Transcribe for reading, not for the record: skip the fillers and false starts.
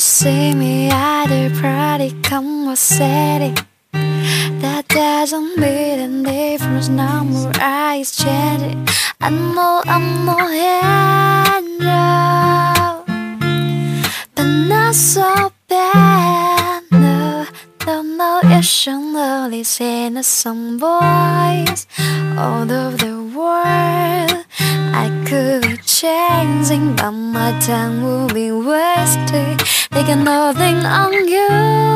see me either pretty come or city. That doesn't mean a difference, no more eyes changing. I'm no hero, but not so bad. No, don't know you should only sing a song voice all over the world. I could be changing, but my time will be wasted. They got nothing on you.